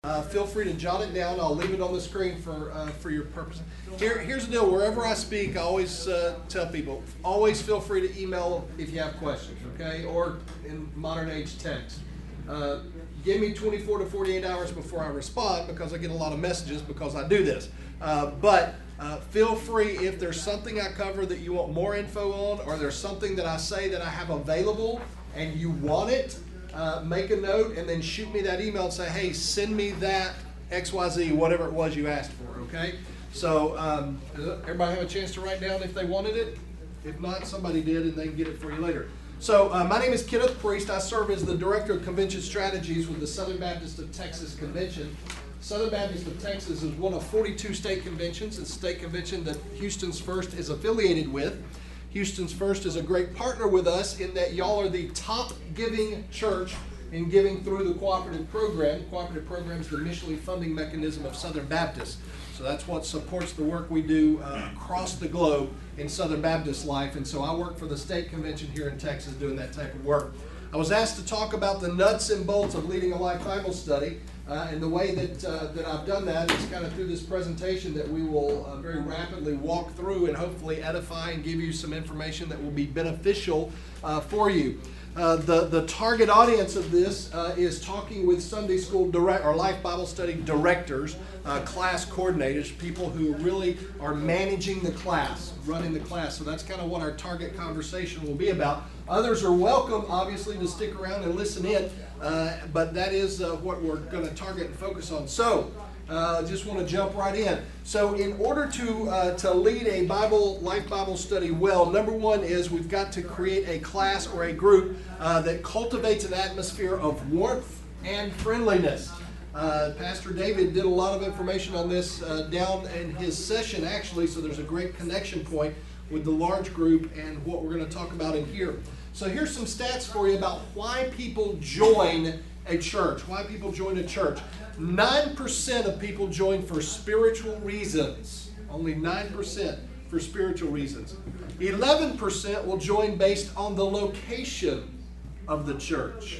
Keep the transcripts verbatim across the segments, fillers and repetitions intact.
Uh, feel free to jot it down. I'll leave it on the screen for uh, for your purpose. Here, here's the deal. Wherever I speak, I always uh, tell people, always feel free to email if you have questions, okay? Or in modern age text. Uh, give me twenty-four to forty-eight hours before I respond, because I get a lot of messages because I do this. Uh, but uh, feel free, if there's something I cover that you want more info on, or there's something that I say that I have available and you want it, Uh, make a note and then shoot me that email and say, hey, send me that X Y Z, whatever it was you asked for, okay? So um, does everybody have a chance to write down if they wanted it? If not, somebody did, and they can get it for you later. So uh, my name is Kenneth Priest. I serve as the Director of Convention Strategies with the Southern Baptist of Texas Convention. Southern Baptist of Texas is one of forty-two state conventions. It's a state convention that Houston's First is affiliated with. Houston's First is a great partner with us in that y'all are the top giving church in giving through the cooperative program. Cooperative program is the missionally funding mechanism of Southern Baptist. So that's what supports the work we do uh, across the globe in Southern Baptist life. And so I work for the state convention here in Texas doing that type of work. I was asked to talk about the nuts and bolts of leading a life Bible study. Uh, and the way that, uh, that I've done that is kind of through this presentation that we will uh, very rapidly walk through and hopefully edify and give you some information that will be beneficial uh, for you. Uh, the, the target audience of this uh, is talking with Sunday school direct or Life Bible Study directors, uh, class coordinators, people who really are managing the class, running the class. So that's kind of what our target conversation will be about. Others are welcome, obviously, to stick around and listen in, uh, but that is uh, what we're going to target and focus on. So, uh, just want to jump right in. So, in order to uh, to lead a Bible Life Bible study well, number one is we've got to create a class or a group uh, that cultivates an atmosphere of warmth and friendliness. Uh, Pastor David did a lot of information on this uh, down in his session, actually, so there's a great connection point with the large group and what we're going to talk about in here. So here's some stats for you about why people join a church, why people join a church. nine percent of people join for spiritual reasons. Only nine percent for spiritual reasons. eleven percent will join based on the location of the church.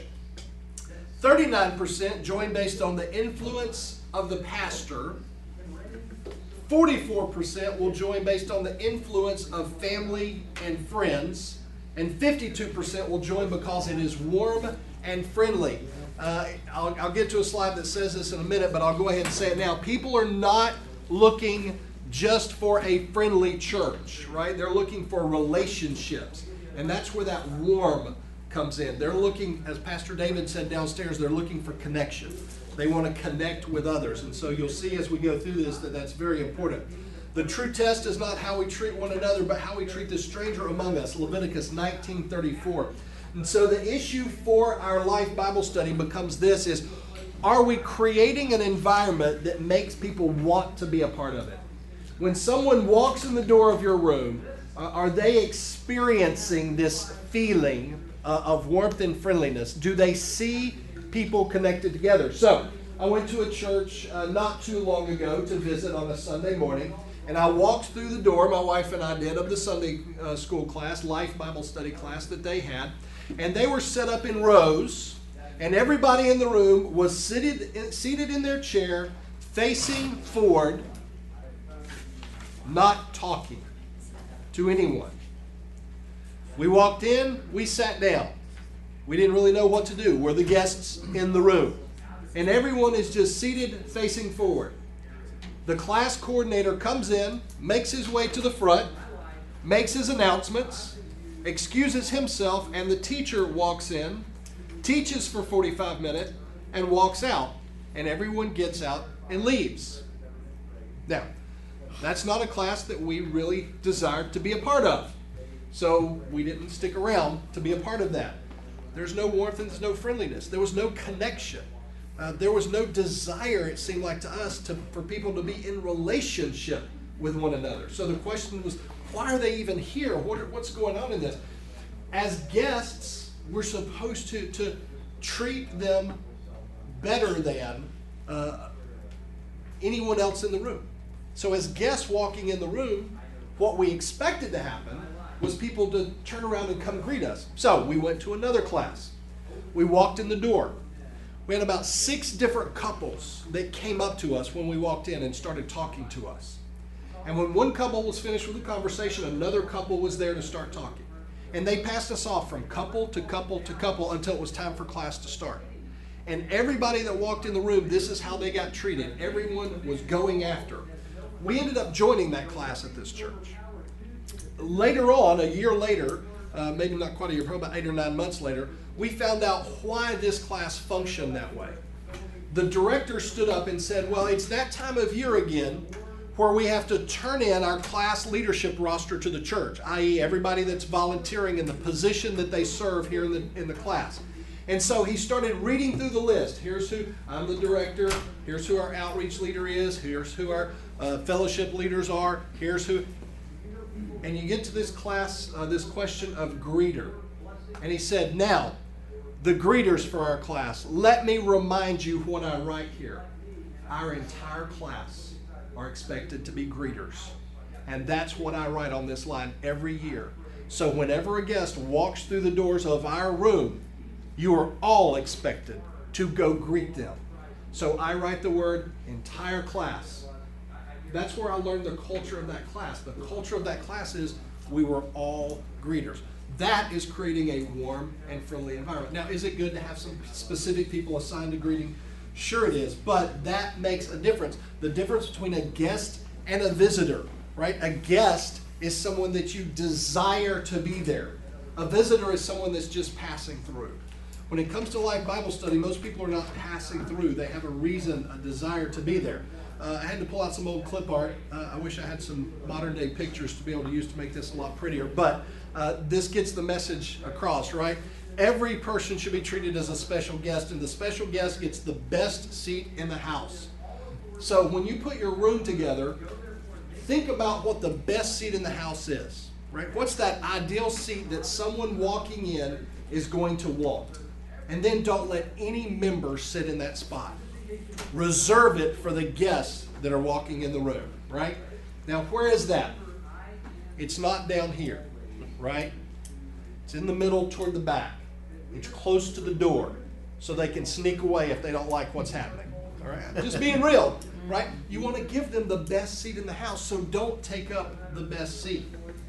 thirty-nine percent join based on the influence of the pastor. forty-four percent will join based on the influence of family and friends. And fifty-two percent will join because it is warm and friendly. Uh, I'll, I'll get to a slide that says this in a minute, but I'll go ahead and say it now. People are not looking just for a friendly church, right? They're looking for relationships. And that's where that warm comes in. They're looking, as Pastor David said downstairs, they're looking for connection. They want to connect with others. And so you'll see as we go through this that that's very important. The true test is not how we treat one another, but how we treat the stranger among us. Leviticus nineteen thirty-four. And so the issue for our Life Bible study becomes this: is are we creating an environment that makes people want to be a part of it? When someone walks in the door of your room, uh, are they experiencing this feeling uh, of warmth and friendliness? Do they see people connected together? So I went to a church uh, not too long ago to visit on a Sunday morning. And I walked through the door, my wife and I did, of the Sunday uh, school class, Life Bible Study class that they had. And they were set up in rows, and everybody in the room was seated, seated in their chair, facing forward, not talking to anyone. We walked in, we sat down. We didn't really know what to do. We're the guests in the room. And everyone is just seated, facing forward. The class coordinator comes in, makes his way to the front, makes his announcements, excuses himself, and the teacher walks in, teaches for forty-five minutes, and walks out. And everyone gets out and leaves. Now, that's not a class that we really desired to be a part of. So we didn't stick around to be a part of that. There's no warmth and there's no friendliness. There was no connection. Uh, there was no desire, it seemed like to us, to, for people to be in relationship with one another. So the question was, why are they even here? What are, what's going on in this? As guests, we're supposed to, to treat them better than uh, anyone else in the room. So as guests walking in the room, what we expected to happen was people to turn around and come greet us. So we went to another class. We walked in the door. We had about six different couples that came up to us when we walked in and started talking to us. And when one couple was finished with the conversation, another couple was there to start talking. And they passed us off from couple to couple to couple until it was time for class to start. And everybody that walked in the room, this is how they got treated. Everyone was going after. We ended up joining that class at this church. Later on, a year later, uh, maybe not quite a year, probably about eight or nine months later, we found out why this class functioned that way. The director stood up and said, well, it's that time of year again where we have to turn in our class leadership roster to the church, that is everybody that's volunteering in the position that they serve here in the, in the class. And so he started reading through the list. Here's who, I'm the director, here's who our outreach leader is, here's who our uh, fellowship leaders are, here's who, and you get to this class, uh, this question of greeter. And he said, now, the greeters for our class, let me remind you what I write here. Our entire class are expected to be greeters. And that's what I write on this line every year. So whenever a guest walks through the doors of our room, you are all expected to go greet them. So I write the word entire class. That's where I learned the culture of that class. The culture of that class is we were all greeters. That is creating a warm and friendly environment. Now, is it good to have some specific people assigned to greeting? Sure it is, but that makes a difference. The difference between a guest and a visitor, right? A guest is someone that you desire to be there. A visitor is someone that's just passing through. When it comes to Life Bible Study, most people are not passing through. They have a reason, a desire to be there. Uh, I had to pull out some old clip art. Uh, I wish I had some modern day pictures to be able to use to make this a lot prettier, but uh, this gets the message across, right? Every person should be treated as a special guest, and the special guest gets the best seat in the house. So when you put your room together, think about what the best seat in the house is, right? What's that ideal seat that someone walking in is going to want? And then don't let any member sit in that spot. Reserve it for the guests that are walking in the room, right? Now, where is that? It's not down here, right? It's in the middle toward the back. It's close to the door so they can sneak away if they don't like what's happening, all right? I'm just being real, right? You want to give them the best seat in the house, so don't take up the best seat.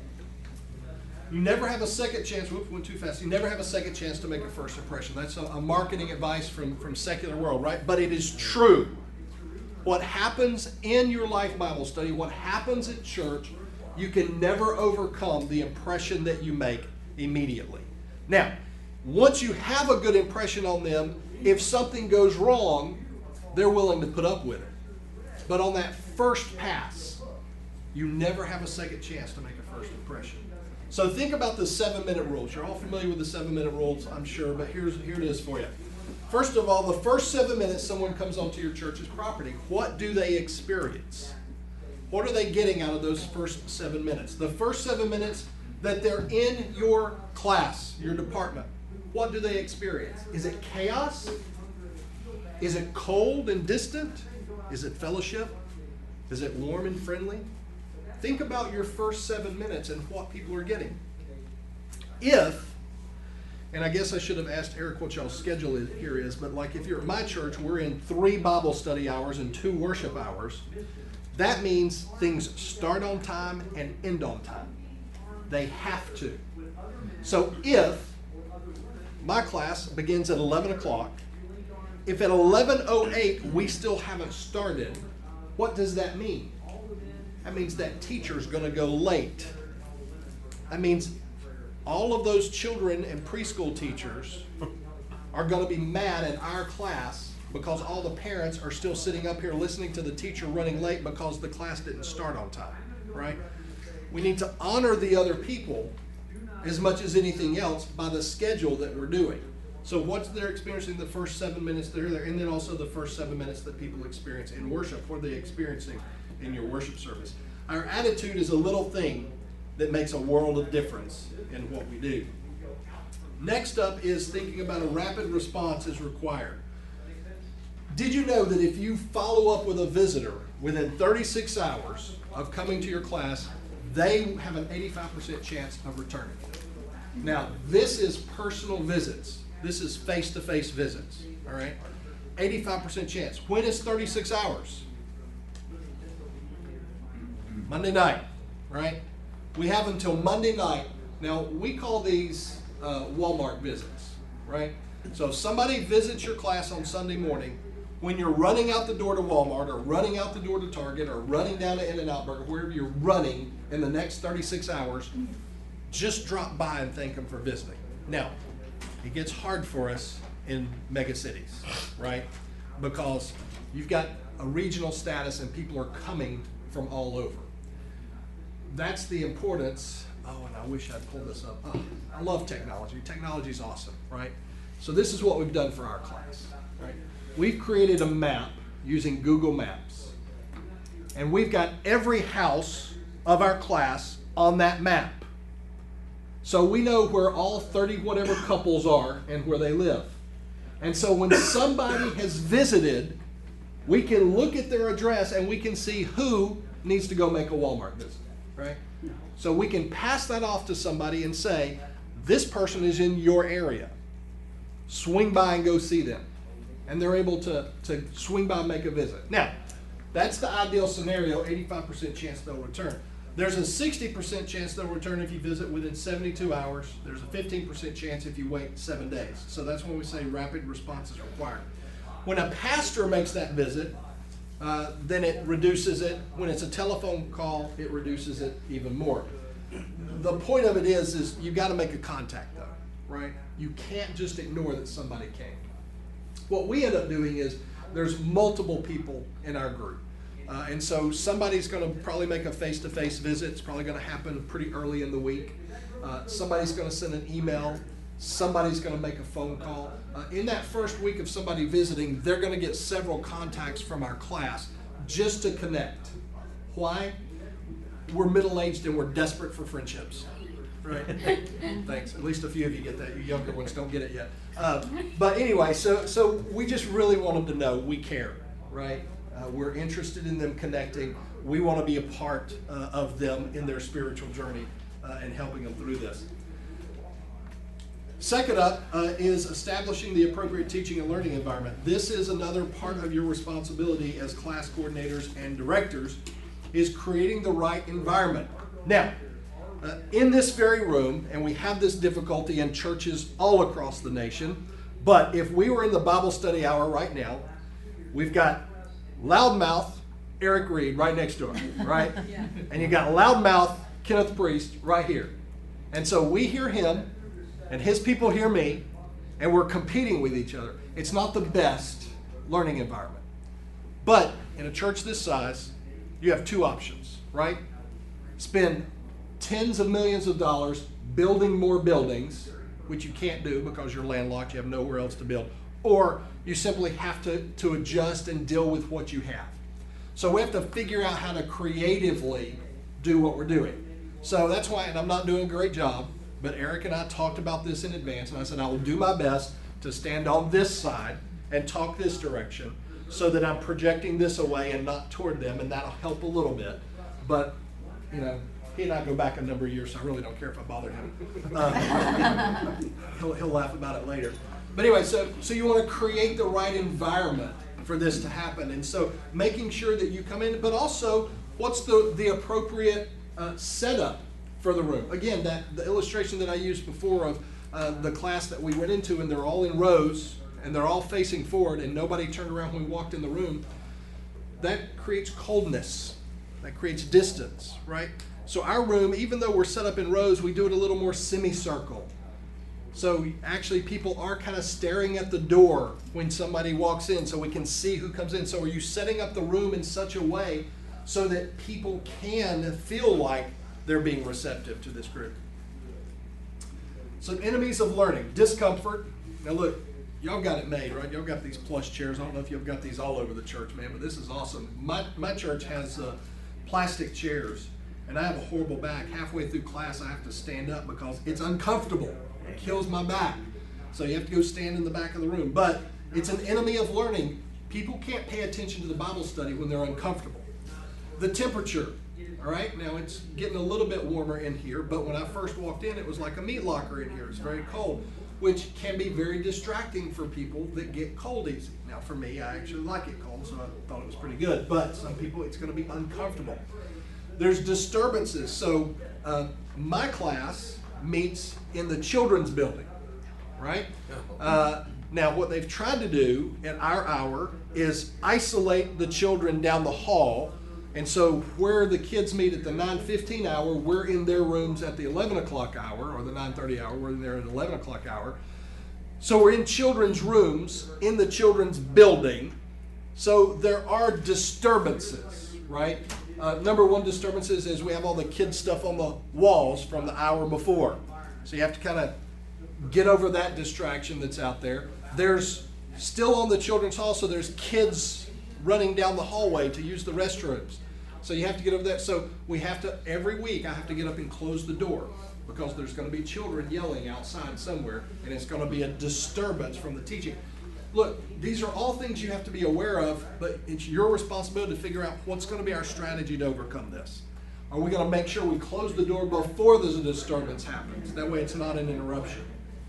You never have a second chance, whoops, went too fast. You never have a second chance to make a first impression. That's a, a marketing advice from, from secular world, right? But it is true. What happens in your Life Bible Study, what happens at church, you can never overcome the impression that you make immediately. Now, once you have a good impression on them, if something goes wrong, they're willing to put up with it. But on that first pass, you never have a second chance to make a first impression. So think about the seven-minute rules. You're all familiar with the seven-minute rules, I'm sure, but here's here it is for you. First of all, the first seven minutes someone comes onto your church's property, what do they experience? What are they getting out of those first seven minutes? The first seven minutes that they're in your class, your department, what do they experience? Is it chaos? Is it cold and distant? Is it fellowship? Is it warm and friendly? Think about your first seven minutes and what people are getting. If, and I guess I should have asked Eric what y'all's schedule is, here is, but like if you're at my church, we're in three Bible study hours and two worship hours. That means things start on time and end on time. They have to. So if my class begins at eleven o'clock, if at eleven oh eight we still haven't started, what does that mean? That means that teacher's going to go late. That means all of those children and preschool teachers are going to be mad at our class because all the parents are still sitting up here listening to the teacher running late because the class didn't start on time, right? We need to honor the other people as much as anything else by the schedule that we're doing. So what they're experiencing the first seven minutes they're there, and then also the first seven minutes that people experience in worship. What are they experiencing in your worship service? Our attitude is a little thing that makes a world of difference in what we do. Next up is thinking about a rapid response is required. Did you know that if you follow up with a visitor within thirty-six hours of coming to your class, they have an eighty-five percent chance of returning? Now, this is personal visits. This is face-to-face visits, all right? eighty-five percent chance. When is thirty-six hours? Monday night, right? We have until Monday night. Now, we call these uh, Walmart visits, right? So if somebody visits your class on Sunday morning, when you're running out the door to Walmart or running out the door to Target or running down to In-N-Out Burger, wherever you're running in the next thirty-six hours, just drop by and thank them for visiting. Now, it gets hard for us in mega cities, right? Because you've got a regional status and people are coming from all over. That's the importance. Oh, and I wish I'd pulled this up. Oh, I love technology. Technology is awesome, right? So this is what we've done for our class, right? We've created a map using Google Maps. And we've got every house of our class on that map. So we know where all thirty whatever couples are and where they live. And so when somebody has visited, we can look at their address and we can see who needs to go make a Walmart visit, right? So we can pass that off to somebody and say, this person is in your area. Swing by and go see them. And they're able to, to swing by and make a visit. Now, that's the ideal scenario, eighty-five percent chance they'll return. There's a sixty percent chance they'll return if you visit within seventy-two hours. There's a fifteen percent chance if you wait seven days. So that's when we say rapid response is required. When a pastor makes that visit, uh, then it reduces it. When it's a telephone call, it reduces it even more. The point of it is, is you got to make a contact though, right? You can't just ignore that somebody came. What we end up doing is there's multiple people in our group. Uh, and so somebody's going to probably make a face-to-face visit. It's probably going to happen pretty early in the week. Uh, somebody's going to send an email. Somebody's going to make a phone call. Uh, in that first week of somebody visiting, they're going to get several contacts from our class just to connect. Why? We're middle-aged and we're desperate for friendships. Right? Thanks. At least a few of you get that. You younger ones don't get it yet. Uh, but anyway, so so we just really want them to know we care, right? Uh, we're interested in them connecting. We want to be a part uh, of them in their spiritual journey uh, and helping them through this. Second up uh, is establishing the appropriate teaching and learning environment. This is another part of your responsibility as class coordinators and directors, is creating the right environment. Now, Uh, in this very room, and we have this difficulty in churches all across the nation, but if we were in the Bible study hour right now, we've got loudmouth Eric Reed right next door, right? Yeah. And you got loudmouth Kenneth Priest right here. And so we hear him, and his people hear me, and we're competing with each other. It's not the best learning environment. But in a church this size, you have two options, right? Spend tens of millions of dollars building more buildings, which you can't do because you're landlocked, you have nowhere else to build, or you simply have to, to adjust and deal with what you have. So we have to figure out how to creatively do what we're doing. So that's why, and I'm not doing a great job, but Eric and I talked about this in advance, and I said I will do my best to stand on this side and talk this direction so that I'm projecting this away and not toward them, and that'll help a little bit. But, you know, he and I go back a number of years, so I really don't care if I bother him. Uh, he'll, he'll laugh about it later. But anyway, so, so you want to create the right environment for this to happen. And so making sure that you come in, but also what's the, the appropriate uh, setup for the room. Again, that the illustration that I used before of uh, the class that we went into, and they're all in rows, and they're all facing forward, and nobody turned around when we walked in the room, that creates coldness. That creates distance, right? So our room, even though we're set up in rows, we do it a little more semicircle. So actually people are kind of staring at the door when somebody walks in so we can see who comes in. So are you setting up the room in such a way so that people can feel like they're being receptive to this group? Some enemies of learning, discomfort. Now look, y'all got it made, right? Y'all got these plush chairs. I don't know if you've got these all over the church, man, but this is awesome. My, my church has uh, plastic chairs. And I have a horrible back. Halfway through class, I have to stand up because it's uncomfortable. It kills my back. So you have to go stand in the back of the room. But it's an enemy of learning. People can't pay attention to the Bible study when they're uncomfortable. The temperature, all right? Now, it's getting a little bit warmer in here, but when I first walked in, it was like a meat locker in here. It's very cold. which can be very distracting for people that get cold easy. Now for me, I actually like it cold, so I thought it was pretty good, but some people it's going to be uncomfortable. There's disturbances. So uh, my class meets in the children's building, right? Uh, now what they've tried to do at our hour is isolate the children down the hall. And so where the kids meet at the nine fifteen hour, we're in their rooms at the eleven o'clock hour, or the nine thirty hour, we're in there at eleven o'clock hour. So we're in children's rooms, in the children's building. So there are disturbances, right? Uh, number one disturbances is we have all the kid stuff on the walls from the hour before. So you have to kind of get over that distraction that's out there. There's still on the children's hall, so there's kids running down the hallway to use the restrooms. So you have to get over that. So we have to, every week I have to get up and close the door because there's going to be children yelling outside somewhere, and it's going to be a disturbance from the teaching. Look, these are all things you have to be aware of, but it's your responsibility to figure out what's going to be our strategy to overcome this. Are we going to make sure we close the door before there's a disturbance happens? That way it's not an interruption.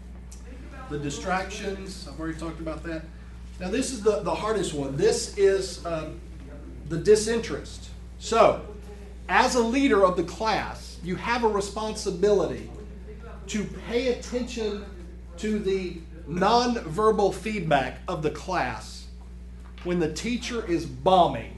The distractions, I've already talked about that. Now this is the, the hardest one. This is um, the disinterest. So, as a leader of the class, you have a responsibility to pay attention to the nonverbal feedback of the class. When the teacher is bombing,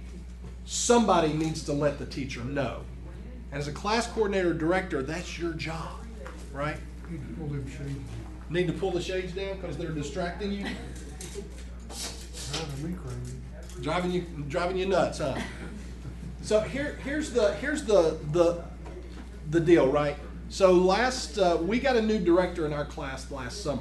somebody needs to let the teacher know. As a class coordinator or director, that's your job, right? Need to pull them shades. Need to pull the shades down because they're distracting you? Driving me crazy. Driving you, driving you nuts, huh? So here, here's the here's the the the deal, right? So last uh, we got a new director in our class last summer,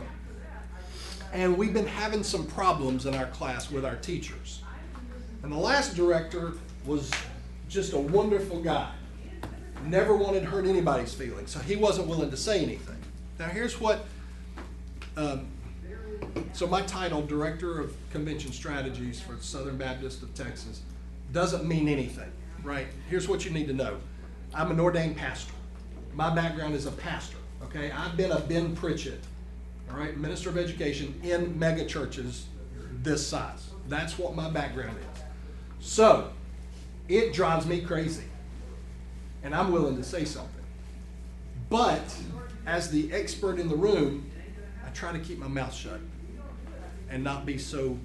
and we've been having some problems in our class with our teachers. And the last director was just a wonderful guy. Never wanted to hurt anybody's feelings, so he wasn't willing to say anything. Now here's what. Um, So my title, Director of Convention Strategies for Southern Baptist of Texas, doesn't mean anything, right? Here's what you need to know. I'm an ordained pastor. My background is a pastor, okay? I've been a Ben Pritchett, all right, minister of education in mega churches this size. That's what my background is. So it drives me crazy, and I'm willing to say something. But as the expert in the room, I try to keep my mouth shut and not be so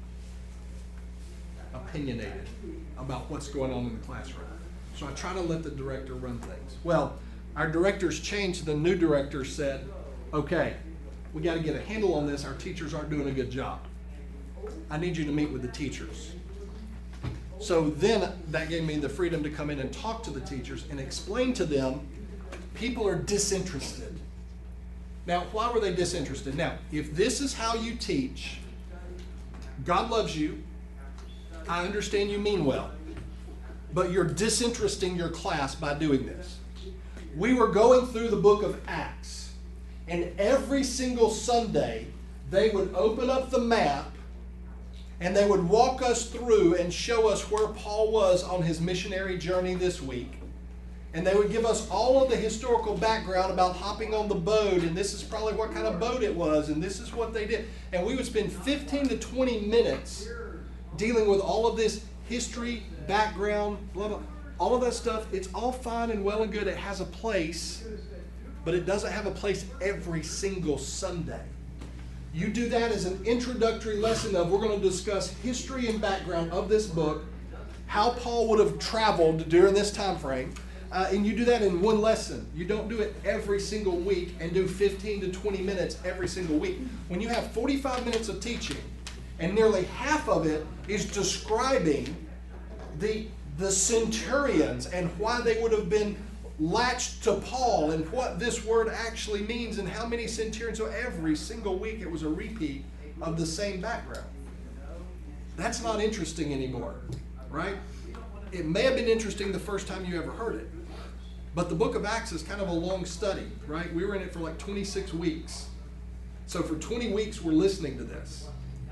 opinionated about what's going on in the classroom. So I try to let the director run things. Well, our director's changed. The new director said, okay, we got to get a handle on this. Our teachers aren't doing a good job. I need you to meet with the teachers. So then that gave me the freedom to come in and talk to the teachers and explain to them people are disinterested. Now, why were they disinterested? Now, if this is how you teach, God loves you. I understand you mean well, but you're disinteresting your class by doing this. We were going through the book of Acts, and every single Sunday, they would open up the map, and they would walk us through and show us where Paul was on his missionary journey this week. And they would give us all of the historical background about hopping on the boat, and this is probably what kind of boat it was, and this is what they did. And we would spend fifteen to twenty minutes dealing with all of this history, background, blah, blah, all of that stuff. It's all fine and well and good. It has a place, but it doesn't have a place every single Sunday. You do that as an introductory lesson of, we're going to discuss history and background of this book, how Paul would have traveled during this time frame. Uh, and you do that in one lesson. You don't do it every single week and do fifteen to twenty minutes every single week. When you have forty-five minutes of teaching and nearly half of it is describing the, the centurions and why they would have been latched to Paul and what this word actually means and how many centurions. So every single week it was a repeat of the same background. That's not interesting anymore, right? It may have been interesting the first time you ever heard it. But the book of Acts is kind of a long study, right? We were in it for like twenty-six weeks. So for twenty weeks, we're listening to this.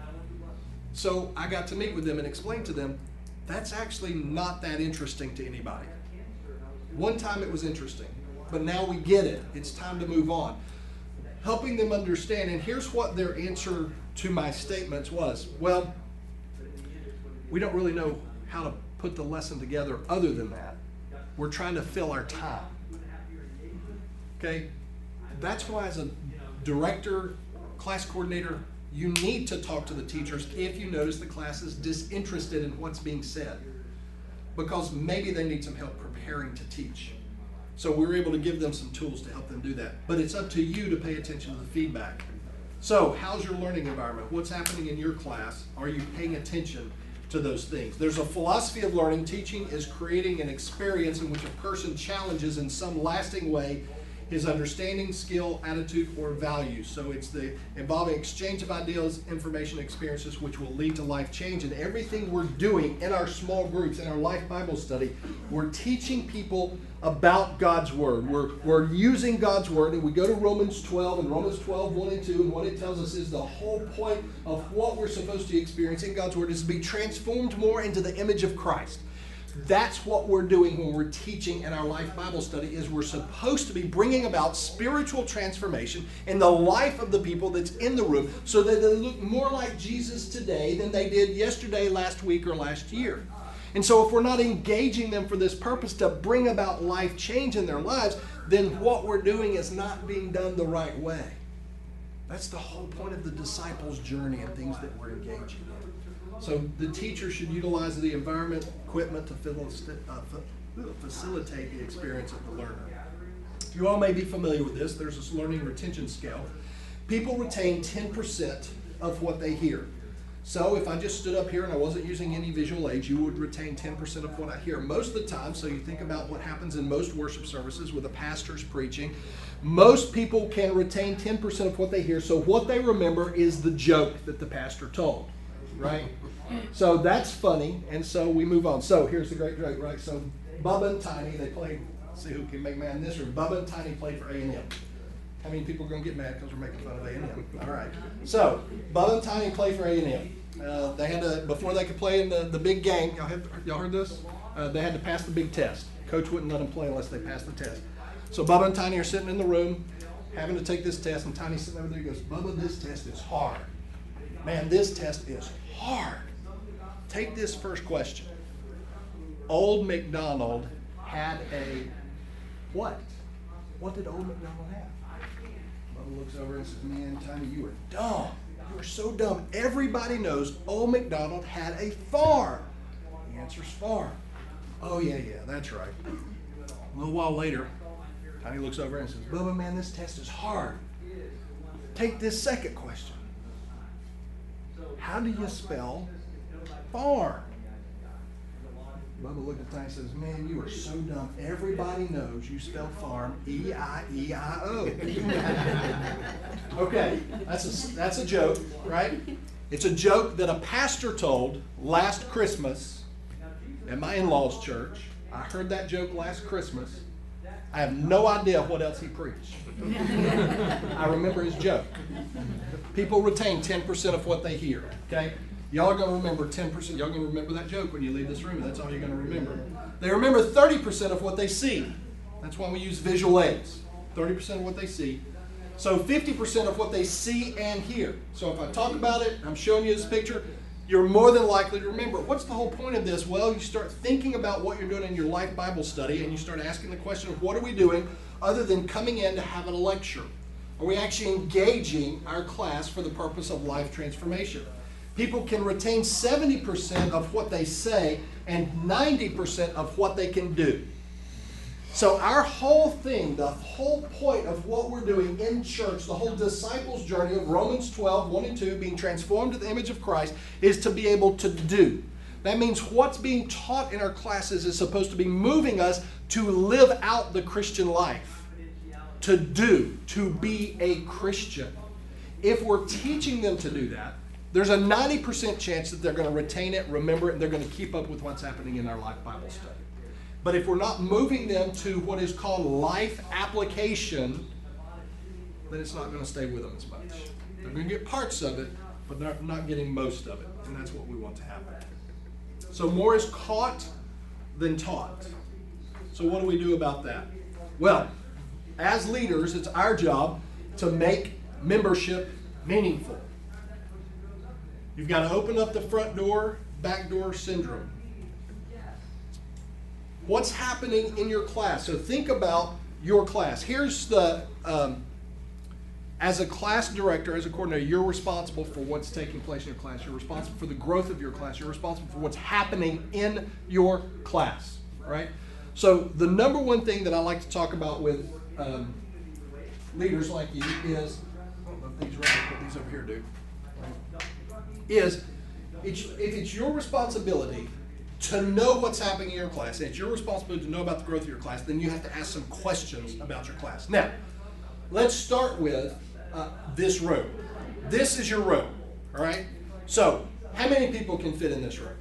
So I got to meet with them and explain to them, that's actually not that interesting to anybody. One time it was interesting, but now we get it. It's time to move on. helping them understand. And here's what their answer to my statements was. Well, we don't really know how to put the lesson together other than that. We're trying to fill our time. Okay? That's why as a director, class coordinator, you need to talk to the teachers if you notice the class is disinterested in what's being said. Because maybe they need some help preparing to teach. So we're able to give them some tools to help them do that. But it's up to you to pay attention to the feedback. So how's your learning environment? What's happening in your class? Are you paying attention to those things? There's a philosophy of learning. Teaching is creating an experience in which a person challenges in some lasting way his understanding, skill, attitude, or values. So it's the involving exchange of ideas, information, experiences, which will lead to life change. And everything we're doing in our small groups, in our Life Bible Study, we're teaching people about God's Word. We're, we're using God's Word, and we go to Romans twelve, and Romans twelve, one and two, and what it tells us is the whole point of what we're supposed to experience in God's Word is to be transformed more into the image of Christ. That's what we're doing when we're teaching in our Life Bible Study, is we're supposed to be bringing about spiritual transformation in the life of the people that's in the room so that they look more like Jesus today than they did yesterday, last week, or last year. And so if we're not engaging them for this purpose to bring about life change in their lives, then what we're doing is not being done the right way. That's the whole point of the disciples' journey and things that we're engaging in. So the teacher should utilize the environment, equipment to facilitate the experience of the learner. You all may be familiar with this. There's this learning retention scale. People retain ten percent of what they hear. So if I just stood up here and I wasn't using any visual aids, you would retain ten percent of what I hear most of the time. So you think about what happens in most worship services with the pastors preaching. Most people can retain ten percent of what they hear. So what they remember is the joke that the pastor told, right? So that's funny, and so we move on. So here's the great joke, right? So Bubba and Tiny, they played, see who can make mad in this room. Bubba and Tiny played for A and M. How many people are going to get mad because we're making fun of A and M? All right. So Bubba and Tiny played for A and M. Uh, they had to, before they could play in the, the big game, y'all, have, y'all heard this? Uh, they had to pass the big test. Coach wouldn't let them play unless they passed the test. So Bubba and Tiny are sitting in the room having to take this test, and Tiny's sitting over there. He goes, Bubba, this test is hard. Man, this test is hard. Take this first question. Old MacDonald had a what? What did old MacDonald have? Bubba looks over and says, man, Tiny, you are dumb. You are so dumb. Everybody knows old MacDonald had a farm. The answer's farm. Oh, yeah, yeah, that's right. A little while later, Tiny looks over and says, Bubba, man, this test is hard. Take this second question. How do you spell farm? Bubba looked at Tiny and says, man, you are so dumb. Everybody knows you spell farm E I E I O. Okay, that's a, that's a joke, right? It's a joke that a pastor told last Christmas at my in-laws' church. I heard that joke last Christmas. I have no idea what else he preached. I remember his joke. People retain ten percent of what they hear, okay? Y'all are going to remember ten percent. Y'all are going to remember that joke when you leave this room. That's all you're going to remember. They remember thirty percent of what they see. That's why we use visual aids. thirty percent of what they see. So fifty percent of what they see and hear. So if I talk about it, I'm showing you this picture, you're more than likely to remember. What's the whole point of this? Well, you start thinking about what you're doing in your Life Bible Study, and you start asking the question of what are we doing other than coming in to have a lecture? Are we actually engaging our class for the purpose of life transformation? People can retain seventy percent of what they say and ninety percent of what they can do. So our whole thing, the whole point of what we're doing in church, the whole disciples' journey of Romans twelve, one and two, being transformed to the image of Christ, is to be able to do. That means what's being taught in our classes is supposed to be moving us to live out the Christian life. To do, to be a Christian. If we're teaching them to do that, there's a ninety percent chance that they're going to retain it, remember it, and they're going to keep up with what's happening in our Life Bible Study. But if we're not moving them to what is called life application, then it's not going to stay with them as much. They're going to get parts of it, but they're not getting most of it. And that's what we want to happen. So more is caught than taught. So what do we do about that? Well, as leaders, it's our job to make membership meaningful. You've got to open up the front door, back door syndrome. What's happening in your class? So think about your class. Here's the, um, as a class director, as a coordinator, you're responsible for what's taking place in your class. You're responsible for the growth of your class. You're responsible for what's happening in your class, right? So the number one thing that I like to talk about with um, leaders like you is, I don't know if these are right, but these over here do, is it's, if it's your responsibility to know what's happening in your class, and it's your responsibility to know about the growth of your class, then you have to ask some questions about your class. Now, let's start with uh, this room. This is your room, all right? So, how many people can fit in this room?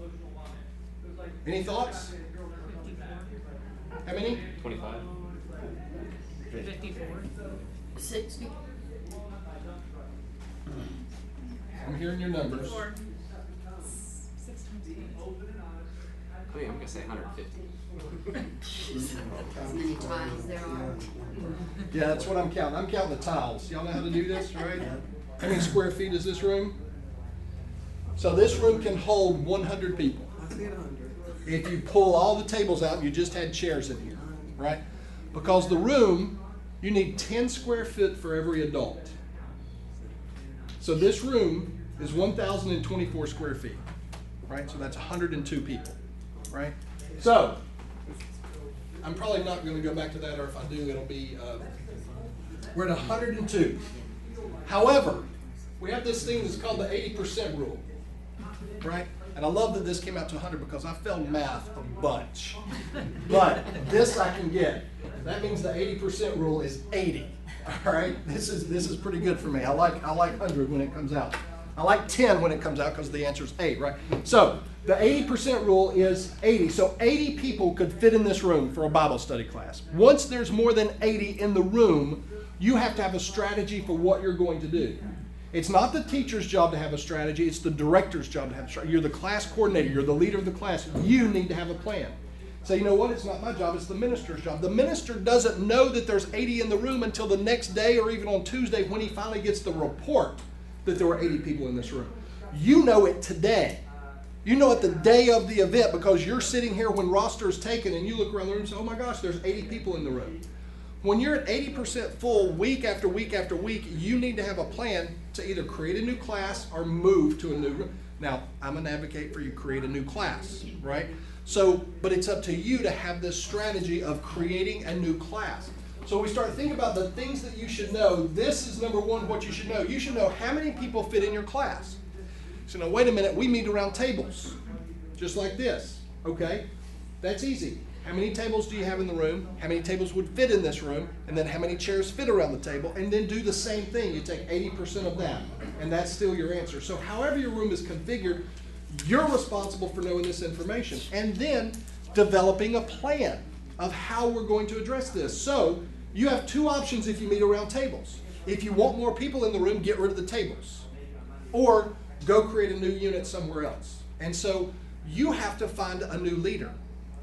Any thoughts? How many? twenty-five. fifty-four. sixty. I'm hearing your numbers. Four. Six times eight. I mean, I'm gonna say one hundred fifty. As many times there are. Yeah, that's what I'm counting. I'm counting the tiles. Y'all know how to do this, right? How many square feet is this room? So this room can hold one hundred people. If you pull all the tables out and you just had chairs in here, right? Because the room, you need ten square feet for every adult. So this room is one thousand twenty-four square feet, right? So that's one hundred two people, right? So, I'm probably not going to go back to that, or if I do, it'll be, uh, we're at one hundred two. However, we have this thing that's called the eighty percent rule, right? And I love that this came out to one hundred because I failed math a bunch. But this I can get. That means the eighty percent rule is eighty. All right? This is this is pretty good for me. I like I like one hundred when it comes out. I like ten when it comes out because the answer is eight, right? So the eighty percent rule is eighty. So eighty people could fit in this room for a Bible study class. Once there's more than eighty in the room, you have to have a strategy for what you're going to do. It's not the teacher's job to have a strategy. It's the director's job to have a strategy. You're the class coordinator. You're the leader of the class. You need to have a plan. So you know what? It's not my job. It's the minister's job. The minister doesn't know that there's eighty in the room until the next day or even on Tuesday when he finally gets the report that there were eighty people in this room. You know it today. You know it the day of the event because you're sitting here when roster is taken and you look around the room and say, oh my gosh, there's eighty people in the room. When you're at eighty percent full week after week after week, you need to have a plan to either create a new class or move to a new room. Now, I'm an advocate for you create a new class, right? So, but it's up to you to have this strategy of creating a new class. So we start thinking about the things that you should know. This is number one, what you should know. You should know how many people fit in your class. So now, wait a minute, we meet around tables, just like this, okay? That's easy. How many tables do you have in the room? How many tables would fit in this room? And then how many chairs fit around the table? And then do the same thing. You take eighty percent of that, and that's still your answer. So however your room is configured, you're responsible for knowing this information. And then developing a plan of how we're going to address this. So you have two options if you meet around tables. If you want more people in the room, get rid of the tables. Or go create a new unit somewhere else. And so you have to find a new leader.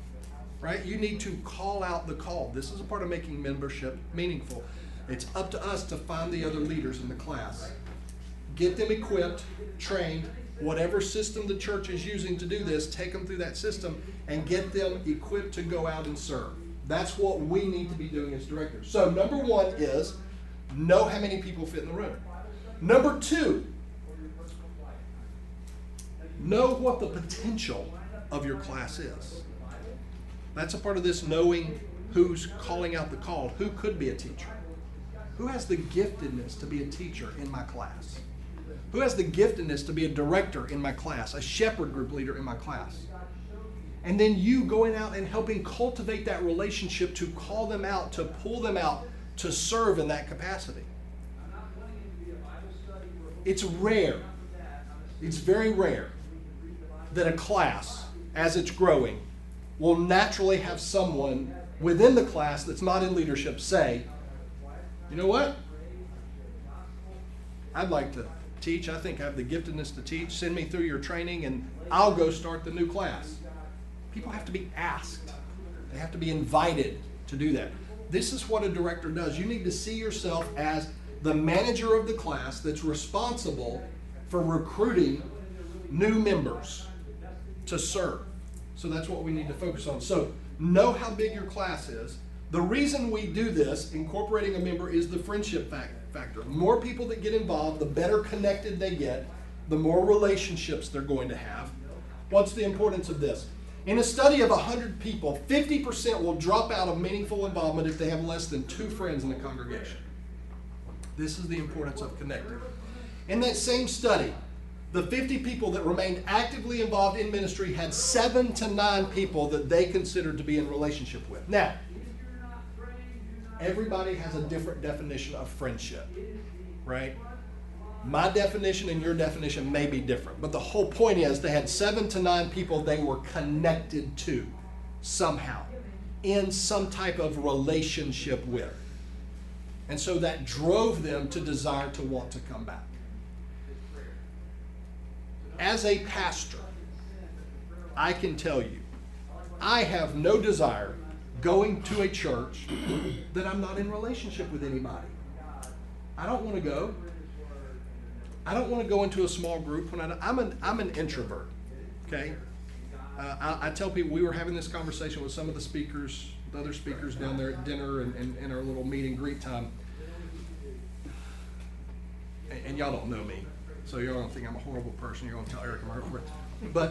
Right? You need to call out the call. This is a part of making membership meaningful. It's up to us to find the other leaders in the class. Get them equipped, trained, whatever system the church is using to do this, take them through that system and get them equipped to go out and serve. That's what we need to be doing as directors. So number one is know how many people fit in the room. Number two, know what the potential of your class is. That's a part of this knowing who's calling out the call. Who could be a teacher? Who has the giftedness to be a teacher in my class? Who has the giftedness to be a director in my class, a shepherd group leader in my class? And then you going out and helping cultivate that relationship to call them out, to pull them out, to serve in that capacity. It's rare, it's very rare that a class, as it's growing, will naturally have someone within the class that's not in leadership say, you know what? I'd like to teach. I think I have the giftedness to teach. Send me through your training and I'll go start the new class. People have to be asked. They have to be invited to do that. This is what a director does. You need to see yourself as the manager of the class that's responsible for recruiting new members to serve. So that's what we need to focus on. So know how big your class is. The reason we do this, incorporating a member, is the friendship fac- factor. The more people that get involved, the better connected they get, the more relationships they're going to have. What's the importance of this? In a study of one hundred people, fifty percent will drop out of meaningful involvement if they have less than two friends in the congregation. This is the importance of connecting. In that same study, the fifty people that remained actively involved in ministry had seven to nine people that they considered to be in relationship with. Now, everybody has a different definition of friendship, right? My definition and your definition may be different, but the whole point is they had seven to nine people they were connected to somehow, in some type of relationship with. And so that drove them to desire to want to come back. As a pastor, I can tell you, I have no desire going to a church that I'm not in relationship with anybody. I don't want to go. I don't want to go into a small group when I, I'm an I'm an introvert. Okay, uh, I, I tell people we were having this conversation with some of the speakers, the other speakers down there at dinner and, and, and our little meet and greet time. And, and y'all don't know me, so y'all don't think I'm a horrible person. You're going to tell Eric I'm a horrible person. But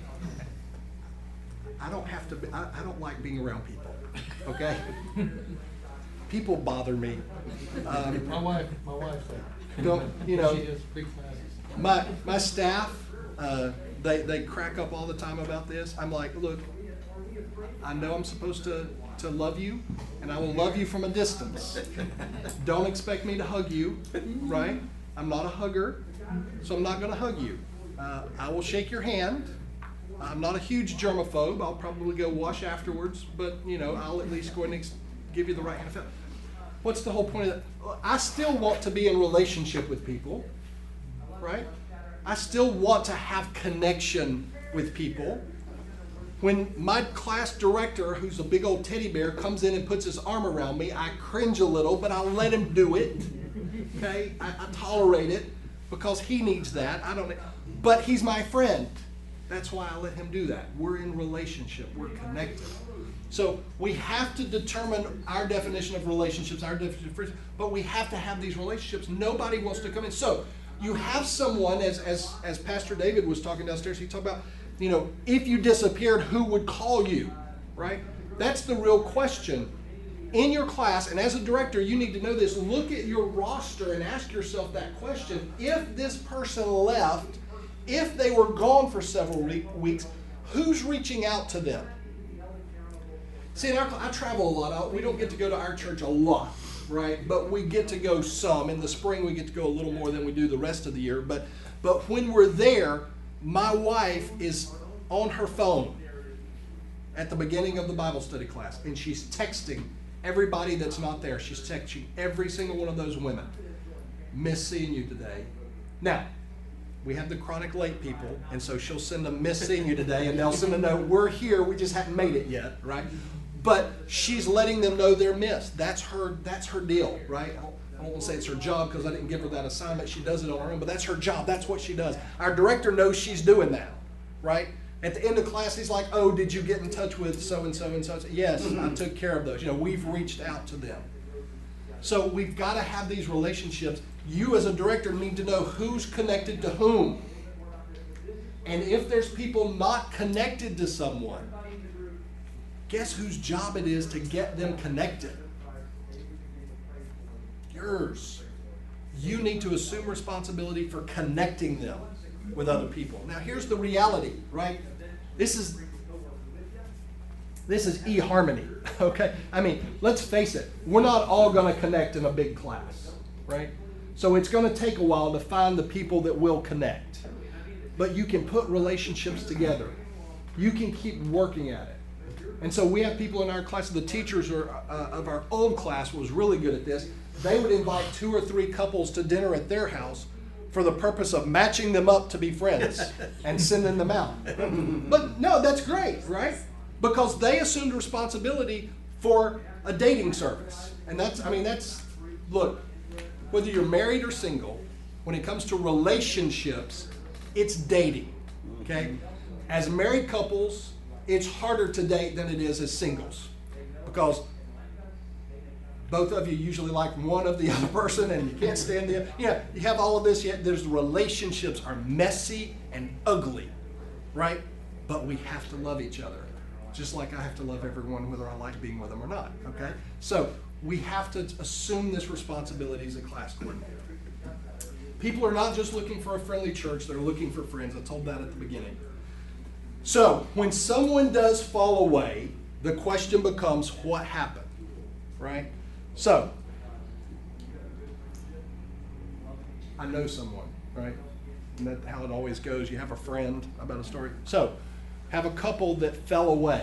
I don't have to be, I, I don't like being around people, okay? People bother me. Um, My wife, my wife, don't, you know, she is big fan. my, my staff, uh, they, they crack up all the time about this. I'm like, look, I know I'm supposed to, to love you, and I will love you from a distance. Don't expect me to hug you, right? I'm not a hugger, so I'm not going to hug you. Uh, I will shake your hand. I'm not a huge germaphobe. I'll probably go wash afterwards, but you know, I'll at least go and ex- give you the right hand of fellowship. What's the whole point of that? I still want to be in relationship with people, right? I still want to have connection with people. When my class director, who's a big old teddy bear, comes in and puts his arm around me, I cringe a little, but I'll let him do it. Okay, I, I tolerate it because he needs that. I don't. But he's my friend. That's why I let him do that. We're in relationship. We're connected. So we have to determine our definition of relationships, our definition of friendship, but we have to have these relationships. Nobody wants to come in. So you have someone, as as as Pastor David was talking downstairs, he talked about, you know, if you disappeared, who would call you, right? That's the real question. In your class, and as a director, you need to know this. Look at your roster and ask yourself that question. If this person left, if they were gone for several weeks, who's reaching out to them? See, in our, I travel a lot. We don't get to go to our church a lot, right? But we get to go some. In the spring, we get to go a little more than we do the rest of the year. But, but when we're there, my wife is on her phone at the beginning of the Bible study class, and she's texting everybody that's not there. She's texting every single one of those women. Miss seeing you today. Now, we have the chronic late people, and so she'll send them, miss seeing you today, and they'll send a note, we're here, we just haven't made it yet, right? But she's letting them know they're missed. That's her, that's her deal, right? I don't want to say it's her job because I didn't give her that assignment. She does it on her own, but that's her job. That's what she does. Our director knows she's doing that, right? At the end of class, he's like, oh, did you get in touch with so-and-so and so? Yes, I took care of those. You know, we've reached out to them. So we've got to have these relationships. You as a director need to know who's connected to whom. And if there's people not connected to someone, guess whose job it is to get them connected? Yours. You need to assume responsibility for connecting them with other people. Now here's the reality, right? This is this is eHarmony, okay? I mean, let's face it, we're not all going to connect in a big class, right? So it's going to take a while to find the people that will connect. But you can put relationships together. You can keep working at it. And so we have people in our class, the teachers are, uh, of our old class was really good at this. They would invite two or three couples to dinner at their house for the purpose of matching them up to be friends and sending them out. But no, that's great, right? Because they assumed responsibility for a dating service. And that's, I mean, that's, look, whether you're married or single, when it comes to relationships, it's dating, okay? As married couples, it's harder to date than it is as singles because both of you usually like one of the other person and you can't stand the other. You know, you have all of this, yet there's relationships are messy and ugly, right? But we have to love each other, just like I have to love everyone whether I like being with them or not, okay? So we have to assume this responsibility as a class coordinator. People are not just looking for a friendly church, they're looking for friends. I told that at the beginning. So when someone does fall away, the question becomes, what happened, right? So, I know someone, right? And that's how it always goes. You have a friend about a story. So, have a couple that fell away.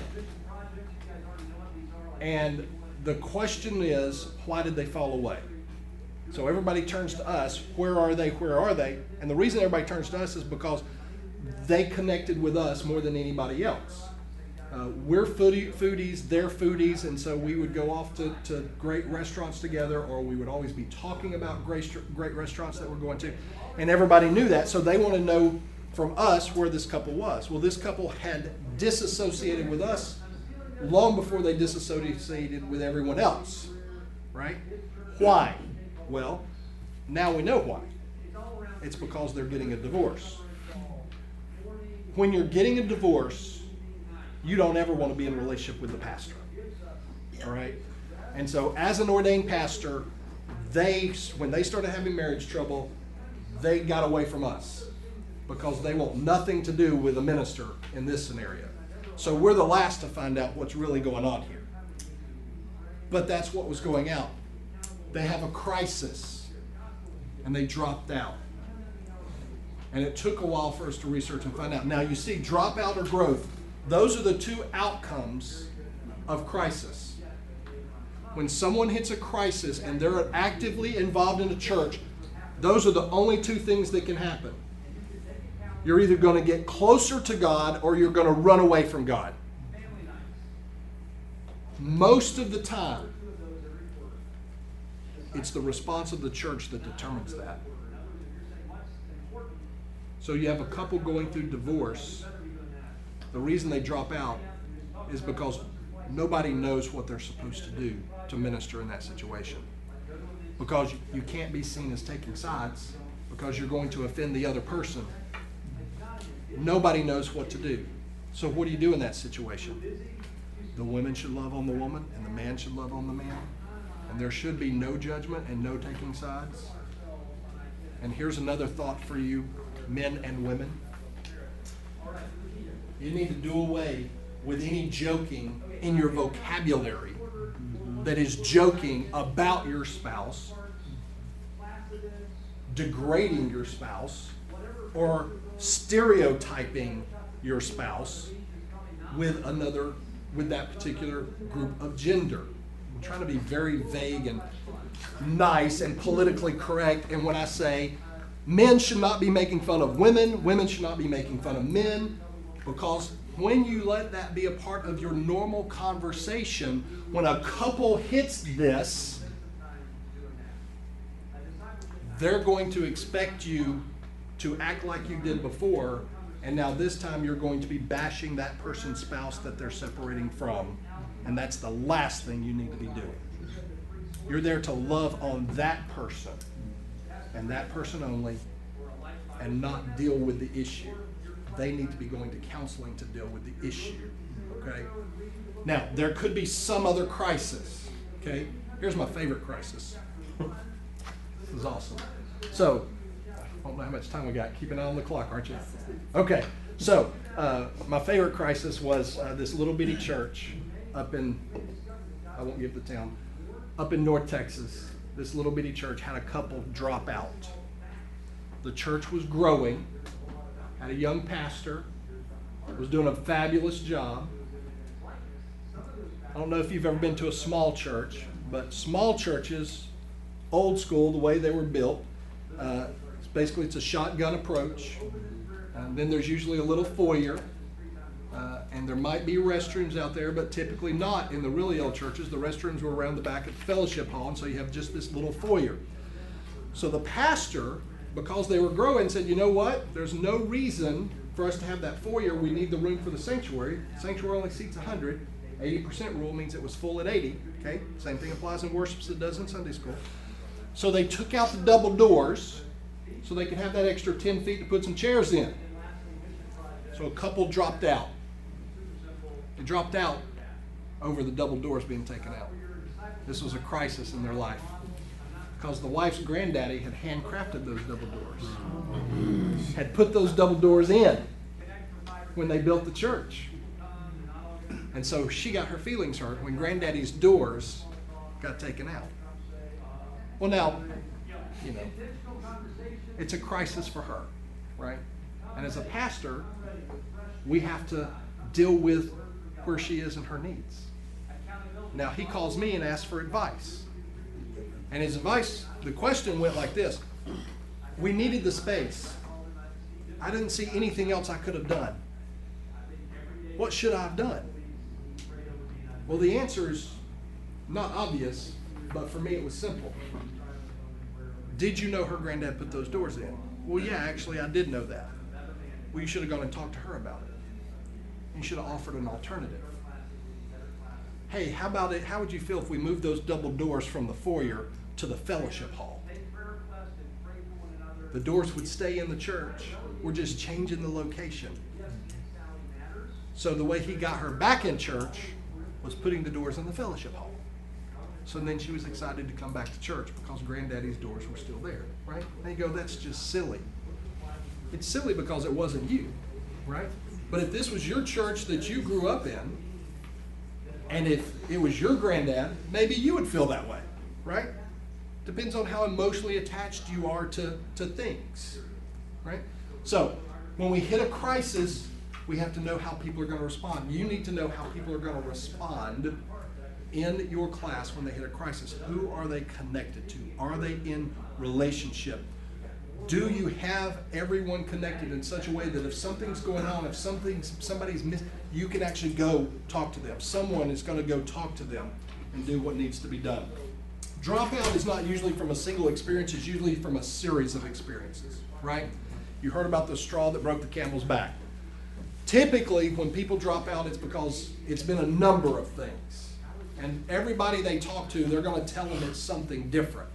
And the question is, why did they fall away? So everybody turns to us, where are they, where are they? And the reason everybody turns to us is because they connected with us more than anybody else. Uh, we're foodie, foodies, they're foodies, and so we would go off to, to great restaurants together, or we would always be talking about great, great restaurants that we're going to. And everybody knew that, so they want to know from us where this couple was. Well, this couple had disassociated with us long before they disassociated with everyone else, right? Why? Well, now we know why. It's because they're getting a divorce. When you're getting a divorce, you don't ever want to be in a relationship with the pastor. All right? And so as an ordained pastor, they, when they started having marriage trouble, they got away from us because they want nothing to do with a minister in this scenario. So we're the last to find out what's really going on here. But that's what was going out. They have a crisis, and they dropped out. And it took a while for us to research and find out. Now you see, dropout or growth, those are the two outcomes of crisis. When someone hits a crisis and they're actively involved in a church, those are the only two things that can happen. You're either going to get closer to God or you're going to run away from God. Most of the time, it's the response of the church that determines that. So you have a couple going through divorce. The reason they drop out is because nobody knows what they're supposed to do to minister in that situation. Because you can't be seen as taking sides because you're going to offend the other person. Nobody knows what to do. So what do you do in that situation? The women should love on the woman and the man should love on the man. And there should be no judgment and no taking sides. And here's another thought for you, men and women. You need to do away with any joking in your vocabulary that is joking about your spouse, degrading your spouse, or stereotyping your spouse with another, with that particular group of gender. I'm trying to be very vague and nice and politically correct. And when I say men should not be making fun of women, women should not be making fun of men, because when you let that be a part of your normal conversation, when a couple hits this, they're going to expect you to act like you did before, and now this time you're going to be bashing that person's spouse that they're separating from, and that's the last thing you need to be doing. You're there to love on that person, and that person only, and not deal with the issue. They need to be going to counseling to deal with the issue, okay? Now, there could be some other crisis, okay? Here's my favorite crisis. This is awesome. So, I don't know how much time we got. Keep an eye on the clock, aren't you? Okay, so uh, my favorite crisis was uh, this little bitty church up in, I won't give the town, up in North Texas. This little bitty church had a couple drop out. The church was growing, had a young pastor, was doing a fabulous job. I don't know if you've ever been to a small church, but small churches, old school, the way they were built, uh, basically it's a shotgun approach. And then there's usually a little foyer. Uh, and there might be restrooms out there, but typically not in the really old churches. The restrooms were around the back of the fellowship hall, and so you have just this little foyer. So the pastor, because they were growing, said, you know what? There's no reason for us to have that foyer. We need the room for the sanctuary. Sanctuary only seats one hundred. eighty percent rule means it was full at eighty. Okay? Same thing applies in worship as it does in Sunday school. So they took out the double doors so they could have that extra ten feet to put some chairs in. So a couple dropped out. They dropped out over the double doors being taken out. This was a crisis in their life because the wife's granddaddy had handcrafted those double doors, had put those double doors in when they built the church. And so she got her feelings hurt when granddaddy's doors got taken out. Well, now, you know, it's a crisis for her, right? And as a pastor, we have to deal with where she is and her needs. Now, he calls me and asks for advice. And his advice, the question went like this. We needed the space. I didn't see anything else I could have done. What should I have done? Well, the answer is not obvious, but for me it was simple. Did you know her granddad put those doors in? Well, yeah, actually I did know that. Well, you should have gone and talked to her about it. You should have offered an alternative. Hey, how about it? How would you feel if we moved those double doors from the foyer to the fellowship hall? The doors would stay in the church. We're just changing the location. So the way he got her back in church was putting the doors in the fellowship hall. So then she was excited to come back to church because granddaddy's doors were still there, right? And you go, that's just silly. It's silly because it wasn't you, right? But if this was your church that you grew up in, and if it was your granddad, maybe you would feel that way, right? Depends on how emotionally attached you are to, to things, right? So when we hit a crisis, we have to know how people are going to respond. You need to know how people are going to respond in your class when they hit a crisis. Who are they connected to? Are they in relationship? Do you have everyone connected in such a way that if something's going on, if something's, somebody's missing, you can actually go talk to them. Someone is going to go talk to them and do what needs to be done. Dropout is not usually from a single experience. It's usually from a series of experiences, right? You heard about the straw that broke the camel's back. Typically, when people drop out, it's because it's been a number of things. And everybody they talk to, they're going to tell them it's something different.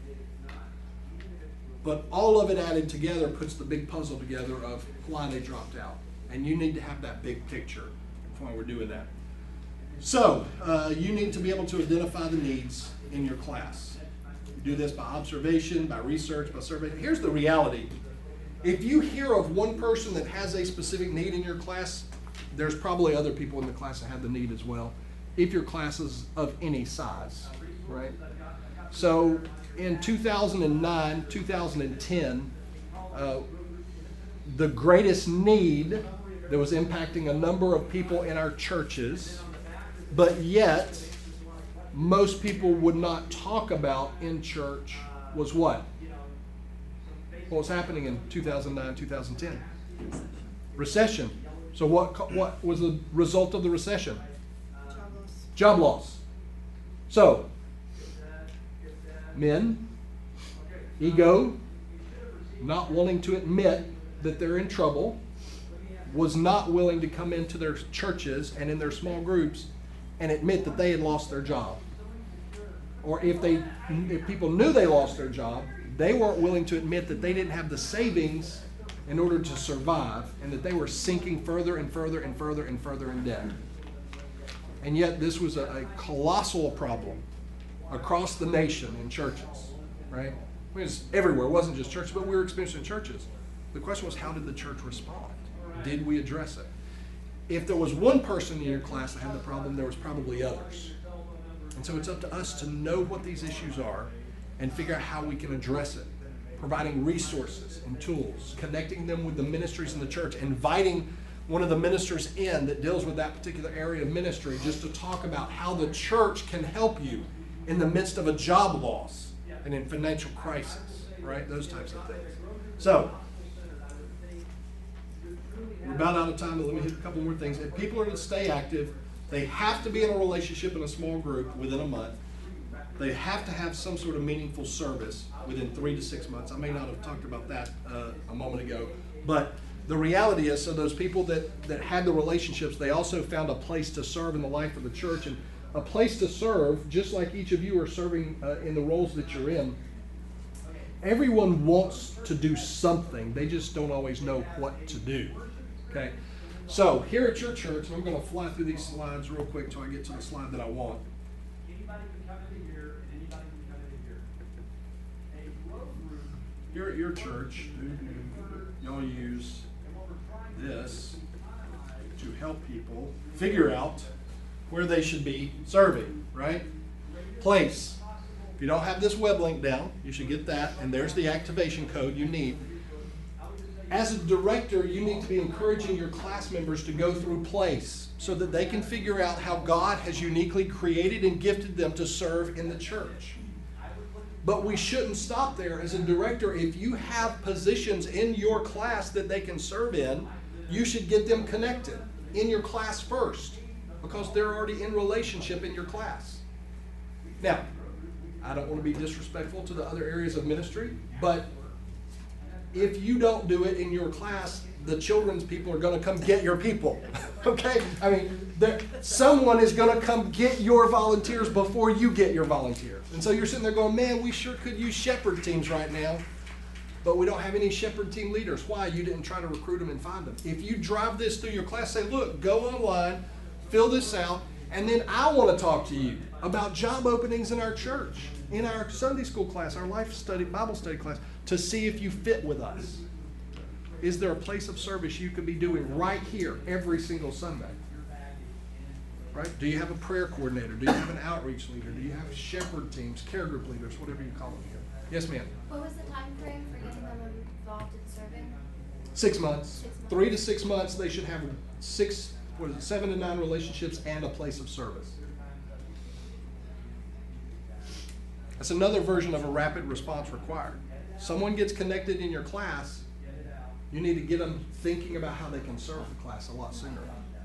But all of it added together puts the big puzzle together of why they dropped out. And you need to have that big picture when we're doing that. So, uh, you need to be able to identify the needs in your class. You do this by observation, by research, by survey. Here's the reality. If you hear of one person that has a specific need in your class, there's probably other people in the class that have the need as well, if your class is of any size, right? So in two thousand nine, two thousand ten, uh, the greatest need that was impacting a number of people in our churches, but yet most people would not talk about in church was what? What was happening in two thousand nine, two thousand ten? Recession. So what, what was the result of the recession? Job loss. Job loss. So, men, ego, not wanting to admit that they're in trouble, was not willing to come into their churches and in their small groups and admit that they had lost their job. Or if they, if people knew they lost their job, they weren't willing to admit that they didn't have the savings in order to survive and that they were sinking further and further and further and further in debt. And yet this was a, a colossal problem across the nation in churches, right? It was everywhere. It wasn't just churches, but we were experiencing churches. The question was, how did the church respond? Did we address it? If there was one person in your class that had the problem, there was probably others. And so it's up to us to know what these issues are and figure out how we can address it. Providing resources and tools, connecting them with the ministries in the church, inviting one of the ministers in that deals with that particular area of ministry just to talk about how the church can help you in the midst of a job loss and in financial crisis, right? Those types of things. So, we're about out of time, but let me hit a couple more things. If people are to stay active, they have to be in a relationship in a small group within a month. They have to have some sort of meaningful service within three to six months. I may not have talked about that uh, a moment ago, but the reality is, so those people that, that had the relationships, they also found a place to serve in the life of the church, and a place to serve, just like each of you are serving uh, in the roles that you're in. Everyone wants to do something. They just don't always know what to do. Okay? So here at your church, and I'm going to fly through these slides real quick till I get to the slide that I want. Here at your church, y'all use this to help people figure out where they should be serving, right? Place. If you don't have this web link down, you should get that, and there's the activation code you need. As a director, you need to be encouraging your class members to go through Place so that they can figure out how God has uniquely created and gifted them to serve in the church. But we shouldn't stop there. As a director, if you have positions in your class that they can serve in, you should get them connected in your class first, because they're already in relationship in your class. Now, I don't want to be disrespectful to the other areas of ministry, but if you don't do it in your class, the children's people are going to come get your people. Okay? I mean, there, someone is going to come get your volunteers before you get your volunteers. And so you're sitting there going, man, we sure could use shepherd teams right now, but we don't have any shepherd team leaders. Why? You didn't try to recruit them and find them. If you drive this through your class, say, look, go online, fill this out, and then I want to talk to you about job openings in our church, in our Sunday school class, our life study, Bible study class, to see if you fit with us. Is there a place of service you could be doing right here every single Sunday? Right? Do you have a prayer coordinator? Do you have an outreach leader? Do you have shepherd teams, care group leaders, whatever you call them here? Yes, ma'am. What was the time frame for getting them involved in serving? Six months. Six months. Three to six months, they should have six, what is it, seven to nine relationships and a place of service. That's another version of a rapid response required. Someone gets connected in your class, you need to get them thinking about how they can serve the class a lot sooner.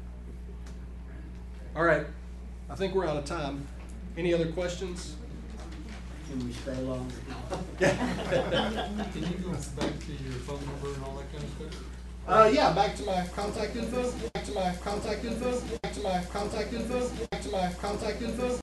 All right, I think we're out of time. Any other questions? Can we stay longer? Can you go back to your phone number and all that kind of stuff? Uh, yeah, back to my contact info, back to my contact info, back to my contact info, back to my contact info.